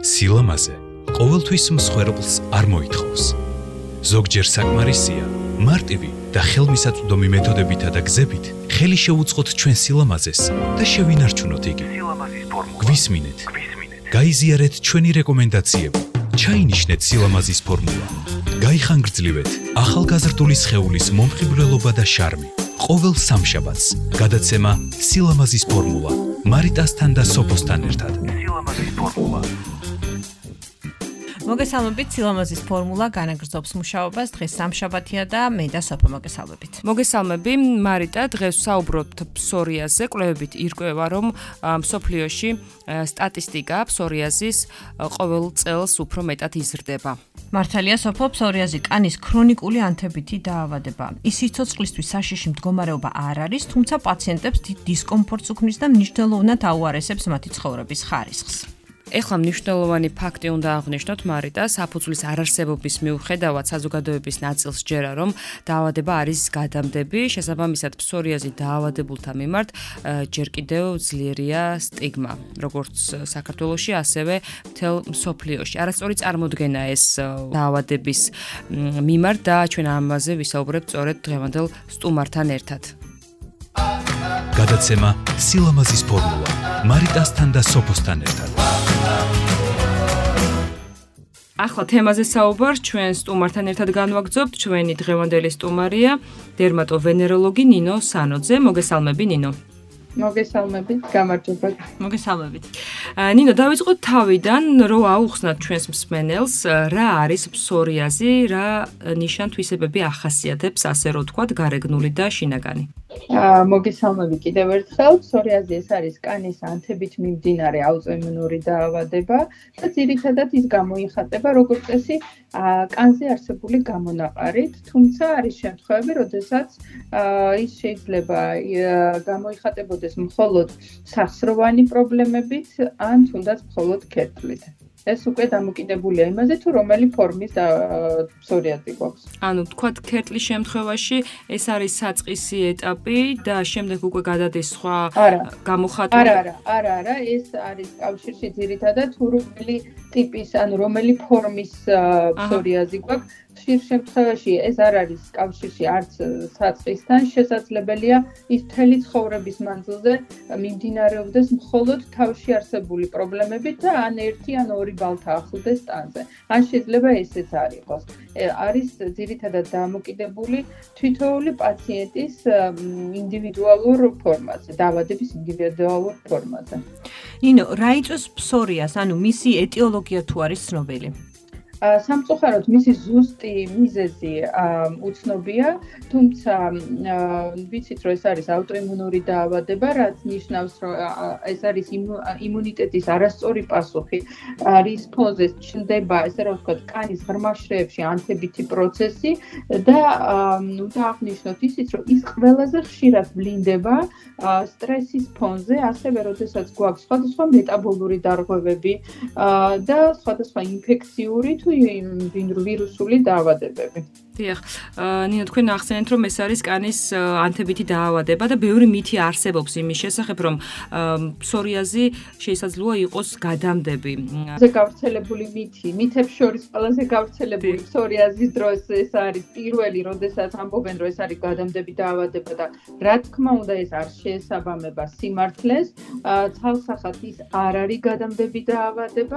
სილამაზე ყოველთვის მსხვერპლს არ მოითხოვს. ზოგჯერ საკმარისია მარტივი და ხელმისაწვდომი მეთოდებითა და გზებით ხელი შეუწყოთ ჩვენ სილამაზეს და შევინარჩუნოთ იგი. გვისმინეთ. გაიზიარეთ ჩვენი რეკომენდაციები. ჩაინიშნეთ სილამაზის ფორმულა. გაიხანგრძლივეთ ახალგაზრდული სხეულის მომხიბვლელობა და შარმი. ყოველ სამშაბათს გადაცემა სილამაზის ფორმულა მარიტასთან და სოფოსთან ერთად. სილამაზის ფორმულა. მოგესალმებით, სილამაზის ფორმულა განაგრძობს მუშაობას. დღეს სამშაბათია და მე და სოფო მოგესალმებით. მოგესალმები, მარიტა, დღეს ვსაუბრობთ ფსორიაზზე. კვლევებით ირკვევა, რომ მსოფლიოში სტატისტიკა ფსორიაზის ყოველ წელს უფრო მეტად იზრდება. მართალია, სოფო, ფსორიაზი კანის ქრონიკული ანთებითი დაავადება. ის სიცოცხლისთვის საშიში მდგომარეობა არ არის, თუმცა პაციენტებს დიდ დისკომფორტს უქმნის და მნიშვნელოვნად აუარესებს მათი ცხოვრების ხარისხს. ეხლა მნიშვნელოვანი ფაქტი უნდა აღვნიშნოთ, მარიტა, საფუძვლის არარსებობის მიუხედავად საზოგადოების ნაწილს ჯერა, რომ დაავადება არის გადამდები, შესაბამისად ფსორიაზი დაავადებულთა მიმართ ჯერ კიდევ ძლიერია სტიგმა, როგორც საქართველოში, ასევე მთელ მსოფლიოში. არასწორი წარმოდგენა ეს დაავადების მიმართ და ჩვენ ამაზე ვისაუბრებთ სწორედ დღევანდელ სტუმართან ერთად. გადაცემა სილამაზის ფორმულა მარიტასთან და სოფოსთან ერთად. ახლა თემაზე საუბარს ჩვენ სტუმართან ერთად განვაგრძობთ. ჩვენი დღევანდელი სტუმარია დერმატოვენეროლოგი ნინო სანოძე. მოგესალმები, ნინო. მოგესალმებით, გამარჯობა. მოგესალმებით. ნინო, დავიწყოთ თავიდან, რომ აუხსნათ ჩვენს მსმენელს, რა არის ფსორიაზი, რა ნიშან-თვისებები ახასიათებს, ასე რომ ვთქვათ, გარეგნული და შინაგანი. მოგესალმებით კიდევ ერთხელ. ფსორიაზი ეს არის კანის ანთებით მიმდინარე აუტოიმუნური დაავადება და ძირითადად ის გამოიხატება როგორც წესი კანზე არსებული გამონაყარით, თუმცა არის შემთხვევები, როდესაც ის შეიძლება გამოიხატებოდეს მხოლოდ სახსროვანი პრობლემებით ან თუნდაც მხოლოდ ქერცლით. ეს უკვე დამოკიდებულია იმაზე, თუ რომელი ფორმის ფსორიაზი გვაქვს. ანუ თქვათ ქერტლის შემთხვევაში ეს არის საწყისი ეტაპი და შემდეგ უკვე გადადის სხვა გამოხატვა. არა, ეს არის კავშირში ძირითადად თუ რომელი ტიპის, ანუ რომელი ფორმის ფსორიაზი გვაქვს. ხშირ შემთხვევაში ეს არ არის კავშირში არც საწყისთან, შესაძლებელია ის მთელი ცხოვრების მანძილზე მიმდინარეობდეს მხოლოდ თავში არსებული პრობლემებით და ან ერთი ან ორი ბალთა ახლდეს ტანზე. ან შეიძლება ესეც არ იყოს. არის ძირითადად დამოკიდებული თითოეული პაციენტის ინდივიდუალურ ფორმაზე, დაავადების ინდივიდუალურ ფორმაზე. ნინო, რა იწვევს ფსორიაზს, ანუ მისი ეტიოლოგია თუ არის ცნობილი? სამწუხაროდ მისი ზუსტი მიზეზი უცნობია, თუმცა ვიცით, რომ ეს არის აუტოიმუნური დაავადება, რაც ნიშნავს, რომ ეს არის იმუნიტეტის არასწორი პასუხი, რის ფონზე ჩნდება, ესე რომ ვთქვათ, კანის ღრმა შრეებში ანთებითი პროცესი და უნდა აღვნიშნოთ ისიც, რომ ის ყველაზე ხშირად ვლინდება სტრესის ფონზე, ასევე როდესაც გვაქვს სხვადასხვა მეტაბოლური დარღვევები და სხვადასხვა ინფექციური თუ ვირუსული დაავადებები. დიახ, ნინო, თქვენ ახსენეთ, რომ ეს არის კანის ანთებითი დაავადება და ბევრი მითი არსებობს იმის შესახებ, რომ ფსორიაზი შესაძლოა იყოს გადამდები. ზე გავრცელებული მითებს შორის ყველაზე გავრცელებული ფსორიაზის დროს ეს არის პირველი, როდესაც ამბობენ, რომ ეს არის გადამდები დაავადება და რა თქმა უნდა ეს არ შეესაბამება სიმართლეს, ცალსახად ის არ არის გადამდები დაავადება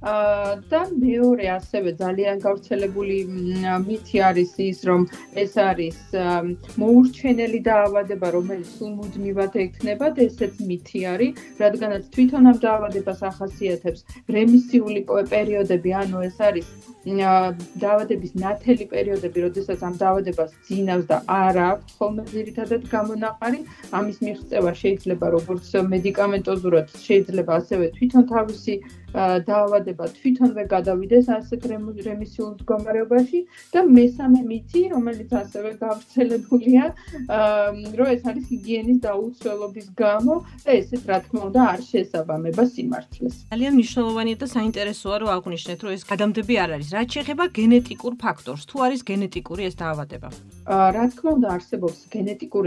და მეორე ასევე ძალიან გავრცელებული მითი არის ის, რომ ეს არის მოურჩენელი დაავადება, რომელიც სულ მუდმივად ექნება და ესეც მითი არის, რადგანაც თვითონ ამ დაავადებას ახასიათებს რემისიული პერიოდები, ანუ ეს არის დაავადების ნათელი პერიოდები, როდესაც ამ დაავადებას ძინავს და არ აქვს ხოლმე ძირითადად გამონაყარი. ამის მიღწევა შეიძლება როგორც მედიკამენტოზურად, შეიძლება ასევე თვითონ თავისი დაავადება თვითონვე გადავიდეს ასეთ რემისიულ მდგომარეობაში და მესამე მითი, რომელიც ასევე გავრცელებულია, რომ ეს არის ჰიგიენის დაუცველობის გამო და ესეც რა თქმა უნდა არ შეესაბამება სიმართლეს. ძალიან მნიშვნელოვანია და საინტერესოა, რომ აღვნიშნეთ, რომ ეს გადამდები არ არის. რაც შეეხება გენეტიკურ ფაქტორს, თუ არის გენეტიკური ეს დაავადება? რა თქმა უნდა არსებობს გენეტიკური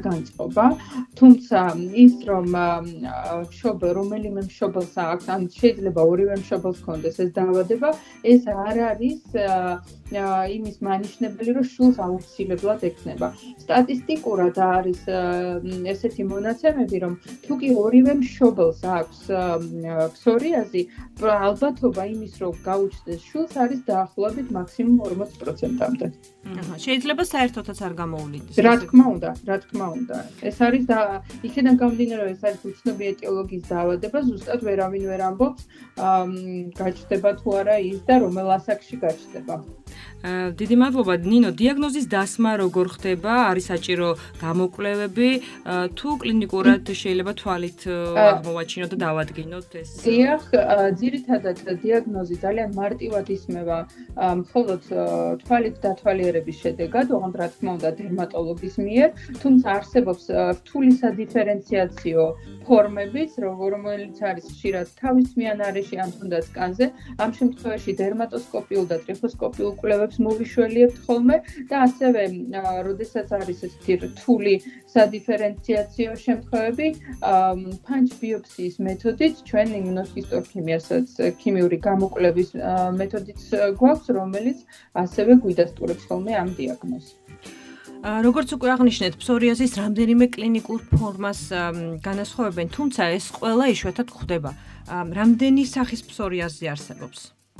წინასწარ-განწყობა, თუმცა ის რომ რომელიმე მშობელს აქვს, ან შეიძლება ორივე მშობელს ჰქონდეს ეს დაავადება, ეს არ არის იმის მანიშნებელი, რომ შულს აუცილებლად ექნება. სტატისტიკურად არის ესეთი მონაცემები, რომ თუ კი ორივე მშობელს აქვს ფსორიაზი, ალბათობა იმის, რომ გაუჩნდეს შულს არის დაახლოებით მაქსიმუმ 40%-მდე. შეიძლება საერთოდაც არ გამოუვლიდეს. რა თქმა უნდა. ეს არის იქიდან გამომდინარე, რომ ეს არის უცნობი ეტიოლოგიის დაავადება, ზუსტად ვერავინ ვერ ამბობს, გაჩნდება თუ არა ის და რომელ ასაკში გაჩნდება. დიდი მადლობა ნინო, დიაგნოზის დასმა როგორ ხდება? არის საჭირო გამოკვლევები თუ კლინიკურად შეიძლება თვალით აღმოვაჩინოთ და დავადგინოთ ეს? დიახ, ძირითადად დიაგნოზი ძალიან მარტივად ისმევა მხოლოდ თვალით დათვალიერების შედეგად, ოღონდ რა თქმა უნდა დერმატოლოგის მიერ, თუმცა არსებობს რთული სადიფერენციაციო ფორმებიც, რომელიც არის ხშირად თავისმიან არეში ან თუნდაც კანზე. ამ შემთხვევაში დერმატოსკოპიულ და ტრიფოსკოპიულ კვლევებს მოვიშველიებთ ხოლმე და ასევე, როდესაც არის ესეთი რთული სადიფერენციაციო შემთხვევები, ფანჯ ბიოპსიის მეთოდით, ჩვენ იმუნოჰისტოქიმიასაც ქიმიური გამოკვლევის მეთოდიც გვაქვს, რომელიც ასევე გვიდასტურებს ხოლმე ამ დიაგნოზს. როგორც უკვე აღნიშნეთ, ფსორიაზის რამდენიმე კლინიკურ ფორმას განასხვავებენ, თუმცა ეს ყველა იშვიათად გვხდება. რამდენი სახის ფსორიაზი არსებობს?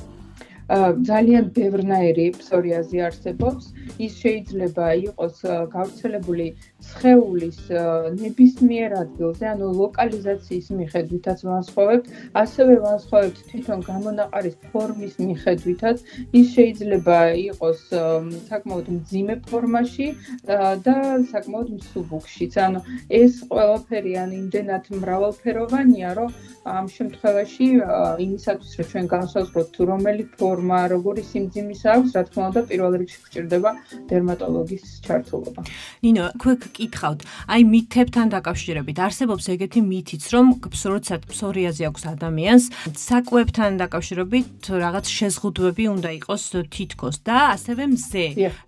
ძალიან ბევრნაირი ფსორიაზი არსებობს. ის შეიძლება იყოს გავრცელებული სხეულის ნებისმიერ ადგილზე, ანუ ლოკალიზაციის მიხედვითაც ვანსხვავებთ, ასევე ვანსხვავებთ თვითონ გამონაყარის ფორმის მიხედვითაც. ის შეიძლება იყოს საკმაოდ მძიმე ფორმაში და საკმაოდ მსუბუქშიც. ანუ ეს ყველაფერი იმდენად მრავალფეროვანია, რომ ამ შემთხვევაში იმისათვის, რომ ჩვენ განსაზღვროთ თუ რომელი ფორმა, როგორი სიმძიმის აქვს, რა თქმა უნდა, პირველ რიგში გვჭირდება დერმატოლოგის ჩართულობა. ნინო, გკითხავთ, აი მითებთან დაკავშირებით, არსებობს ეგეთი მითიც, რომ როდესაც ფსორიაზი აქვს ადამიანს, საკვებთან დაკავშირებით რაღაც შეზღუდვები უნდა იყოს თითქოს და ასევე მზე.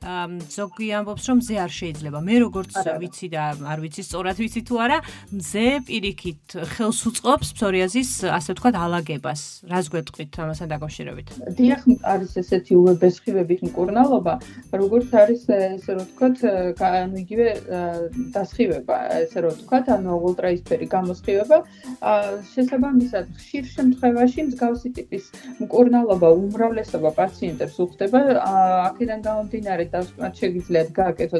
ზოგი ამბობს, რომ მზე არ შეიძლება. მე როგორც ვიცი და არ ვიცი სწორად ვიცი თუ არა, მზე პირიქით ხელს უწყობს ფსორიაზის, ასე ვთქვათ, ალაგებას. რას გვეტყვით ამასთან დაკავშირებით? დიახ, არის ესეთი უბესხივებით მკურნალობა, როგორც არის ესე რომ ვთქვათ, ანუ იგივე დასხივება, ესე რომ ვთქვათ, ანუ ულტრაისფერი გამოსხივება. შესაბამისად, ხშირ შემთხვევაში მსგავსი ტიპის მკურნალობა უმრავლესობა პაციენტებს უხდება. აქედან გამომდინარე, დავსვათ შეგიძლიათ გააკეთოთ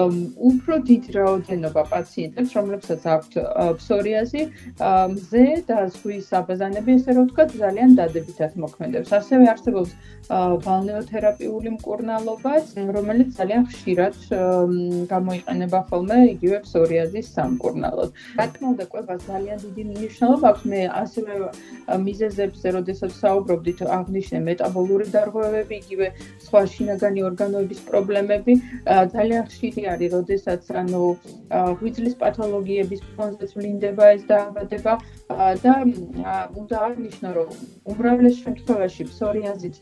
უფრო დიდ რაოდენობა პაციენტებს, რომლებსაც აქვთ ფსორიაზი, მზე და ზღვის აბაზანები, ესე რომ ვთქვათ, ძალიან დადებითად მოქმედებს. ასევე არსებობს ბალნეოთერაპიული მკურნალობაც, რომელიც ძალიან ხშირად გამოიყენება ხოლმე იგივე ფსორიაზის სამკურნალოდ. რა თქმა უნდა, კვებას ძალიან დიდი მნიშვნელობა აქვს. მე ასევე მიზეზებზე, როდესაც საუბრობდით, აღნიშნე მეტაბოლური დარღვევები, იგივე სხვა შინაგანი ორგანოების პრობლემები. ძალიან ხშირი არის, როდესაც ანუ ღვიძლის პათოლოგიების ფონზე ვლინდება ეს დაავადება და უნდა აღნიშნო, რომ უმრავლეს შემთხვევაში ფსორიაზით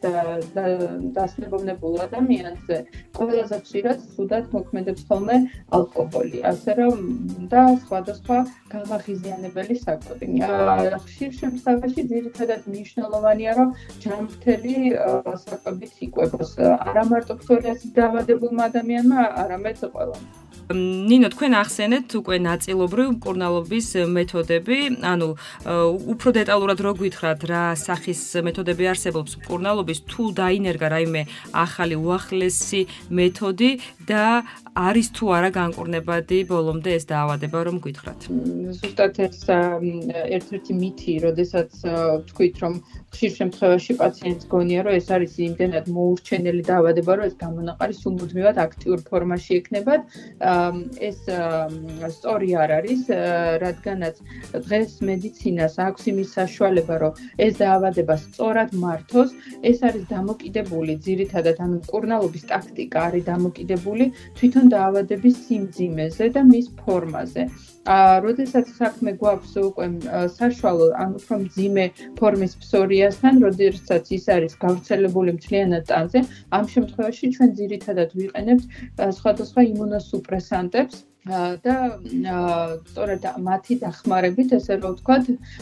დასნებოვნებულ ადამიანზე ყველაზე ხშირად ცუდად მოქმედებს ხოლმე ალკოჰოლი, ასე რომ და სხვადასხვა გამაღიზიანებელი საკვები. ხშირ შემთხვევაში ძირითადად მნიშვნელოვანია, რომ ჯანმრთელი საკვებით იკვებოს არა მარტო ფსორიაზით დაავადებულმა ადამიანმა, არამედ ყველამ. ნინო, თქვენ ახსენეთ უკვე ნაწილობრივ მკურნალობის მეთოდები, ანუ უფრო დეტალურად რო გითხრათ, რა სახის მეთოდები არსებობს მკურნალობის, თუ დაინერგა რაიმე ახალი უახლესი მეთოდი და არის თუ არა განკურნებადი ბოლომდე ეს დაავადება, რომ გითხრათ. ზუსტად ეს ერთ-ერთი მითი, როდესაც ვთქვით, რომ ხშირ შემთხვევაში პაციენტს გონია, რომ ეს არის იმდენად მოურჩენელი დაავადება, რომ ეს გამონაყარი სულმუდმივად აქტიურ ფორმაში ექნებათ. ეს სწორი არ არის, რადგანაც დღეს მედიცინას აქვს იმის საშუალება, რომ ეს დაავადება სწორად მართოს. ეს არის დამოკიდებული ძირითადად ამ მკურნალობის ტაქტიკა არის დამოკიდებული თვითონ დაავადების სიმძიმეზე და მის ფორმაზე. როდესაც საქმე გვაქვს უკვე საშუალო ან უფრო მძიმე ფორმის ფსორიაზთან, როდესაც ის არის გავრცელებული მთლიანად ტანზე, ამ შემთხვევაში ჩვენ ძირითადად ვიყენებთ სხვადასხვა იმუნოსუპრესანტებს, და სწორედ მათი დახმარებით, ესე რომ ვთქვათ,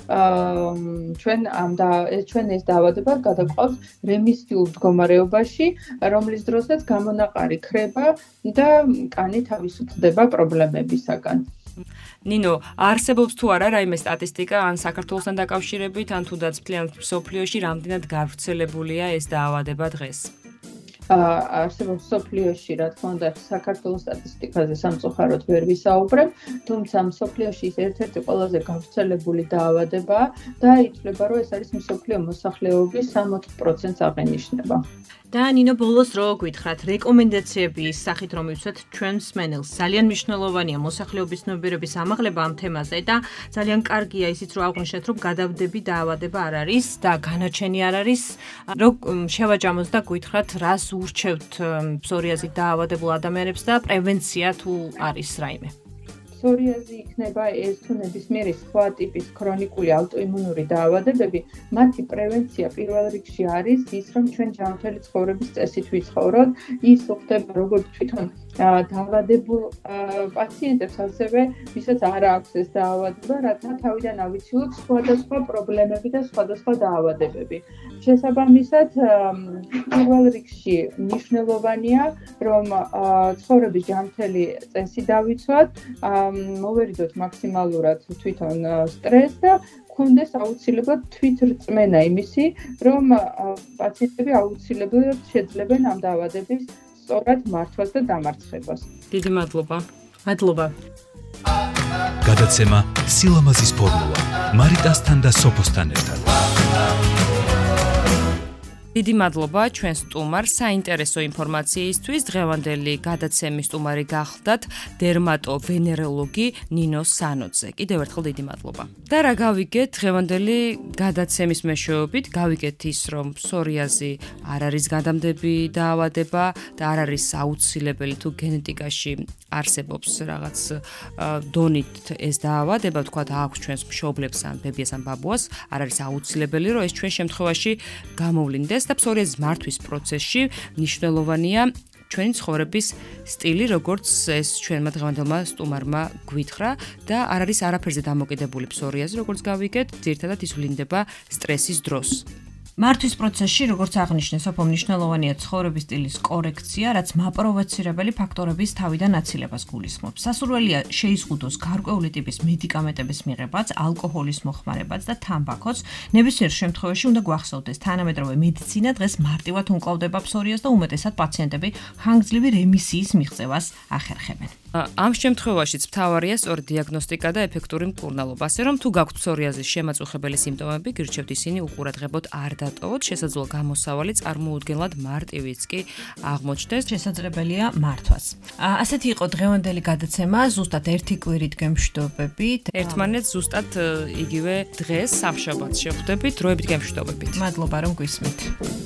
ჩვენ ეს დაავადება გადაყვავს რემისიულ მდგომარეობაში, რომლის დროსაც გამონაყარი ქრება და კანი თავისუფლდება პრობლემებისაგან. ნინო, არსებობს თუ არა რაიმე სტატისტიკა ან საქართველოსთან დაკავშირებით, ან თუნდაც მთლიან მსოფლიოში რამდენად გავრცელებულია ეს დაავადება დღეს? არსებობს მსოფლიოში, რა თქმა უნდა, საქართველოს სტატისტიკაზე სამწუხაროდ ვერ ვისაუბრებ, თუმცა მსოფლიოში ის ერთ-ერთი ყველაზე გავრცელებული დაავადებაა და ითვლება, რომ ეს არის მსოფლიო მოსახლეობის 60%-ს აღენიშნება. და ნინო, ბოლოს რო გითხრათ, რეკომენდაციების სახით რომ მივცეთ ჩვენს მსმენელს, ძალიან მნიშვნელოვანია მოსახლეობის ცნობიერების ამაღლება ამ თემაზე და ძალიან კარგია ისიც რომ აღვნიშნეთ, რომ გადავდები დაავადება არ არის და განაჩენი არ არის, რომ შევაჯამოთ და გითხრათ, რას ურჩევთ ფსორიაზით დაავადებულ ადამიანებს და პრევენცია თუ არის რაიმე. ფსორიაზი იქნება ეს თუ ნებისმიერი სხვა ტიპის ქრონიკული ავტოიმუნური დაავადებები, მათი პრევენცია პირველ რიგში არის ის, რომ ჩვენ ჯანმრთელი ცხოვრების წესით ვიცხოვროთ, ის ხდება როგორც თვითონ დაავადებულ პაციენტებს, ასევე ვისაც არ აქვს ეს დაავადება, რათა თავიდან ავიცილოთ სხვადასხვა პრობლემები და სხვადასხვა დაავადებები. შესაბამისად, პირველ რიგში მნიშვნელოვანია, რომ ცხოვრების ჯანმრთელი წესი დავიცვათ, მოვერიდოთ მაქსიმალურად თვითონ სტრესს და გქონდეს აუცილებლად თვითრწმენა იმისი, რომ პაციენტები აუცილებლად შეძლებენ ამ დაავადების სწორად მართვას და დამარცხებას. დიდი მადლობა. მადლობა. გადაცემა სილამაზის ფორმულა მარიტასთან და სოფოსთან ერთად. დიდი მადლობა ჩვენ სტუმარს საინტერესო ინფორმაციისთვის. დღევანდელი გადაცემის სტუმარი გახლდათ დერმატოვენეროლოგი ნინო სანოძე. კიდევ ერთხელ დიდი მადლობა. და რა გავიგეთ დღევანდელი გადაცემის მეშვეობით? გავიგეთ ის, რომ ფსორიაზი არ არის გადამდები დაავადება და არ არის აუცილებელი თუ გენეტიკაში არსებობს რაღაც დონით ეს დაავადება, თქვათ აქვს ჩვენს მშობლებს ან ბებიას ან ბაბუას, არ არის აუცილებელი, რომ ეს ჩვენ შემთხვევაში გამოვლინდეს. და ფსორიაზის მართვის პროცესში მნიშვნელოვანია ჩვენი ცხოვრების სტილი, როგორც ეს ჩვენმა დღევანდელმა სტუმარმა გვითხრა და არ არის არაფერზე დამოკიდებული ფსორიაზი, როგორც გავიგეთ, ძირითადად ის ვლინდება სტრესის დროს. მართვის პროცესში, როგორც აღნიშნე, სოფო მნიშვნელოვანია ცხოვრების სტილის კორექცია, რაც მაპროვოცირებელი ფაქტორების თავიდან აცილებას გულისხმობს. სასურველია შეიზღუდოს გარკვეული ტიპის მედიკამენტების მიღებაც, ალკოჰოლის მოხმარებაც და თამბაქოც. ნებისმიერ შემთხვევაში უნდა გვახსოვდეს, თანამედროვე მედიცინა დღეს მარტივად უმკლავდება ფსორიაზს და უმეტესად პაციენტები ხანგრძლივი რემისიის მიღწევას ახერხებენ. ამ შემთხვევაშიც მთავარია სწორი დიაგნოსტიკა და ეფექტური მკურნალობა. ასე რომ თუ გაქვთ ფსორიაზის შემაწუხებელი სიმპტომები, გირჩევთ ისინი უყურადღებოდ არ დატოვოთ, შესაძლოა გამოსავალი წარმოუდგენლად მარტივიც კი აღმოჩნდეს, შესაძლებელია მართვას. ასეთი იყო დღევანდელი გადაცემა, ზუსტად ერთი კვირით გემშვიდობებით. ერთმანეთს ზუსტად იგივე დღეს სამშაბათს შევხვდებით, დროებით გემშვიდობებით. მადლობა რომ გვისმით.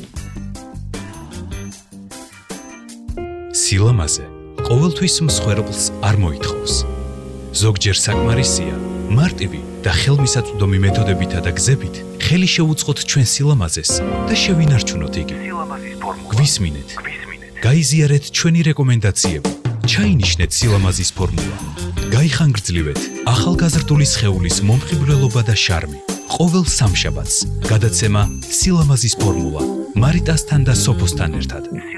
სილამაზე ყოველთვის მსხვერპლს არ მოითხოვს. ზოგჯერ საკმარისია მარტივი და ხელმისაწვდომი მეთოდებითა და გზებით ხელი შეუწყოთ ჩვენ სილამაზეს და შევინარჩუნოთ იგი. გვისმინეთ. გაიზიარეთ ჩვენი რეკომენდაციები. ჩაინიშნეთ სილამაზის ფორმულა. გაიხანგრძლივეთ ახალგაზრდული სხეულის მომხიბვლელობა და შარმი. ყოველ სამშაბათს გადაცემა სილამაზის ფორმულა მარიტასთან და სოფოსთან ერთად.